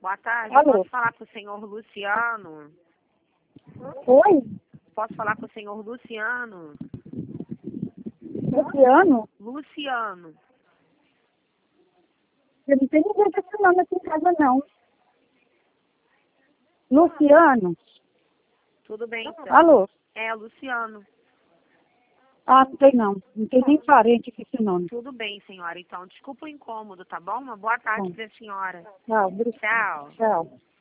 Boa tarde. Alô? Posso falar com o senhor Luciano? Oi? Posso falar com o senhor Luciano? Luciano? Luciano. Eu não tenho ninguém com esse nome aqui em casa, não. Luciano? Tudo bem, senhor? Alô? É, Luciano. Ah, não tem não. Não tem nem parente com esse nome. Tudo bem, senhora. Então, desculpa o incômodo, tá bom? Uma boa tarde Bom. pra senhora. Tchau, obrigada. Tchau. Tchau.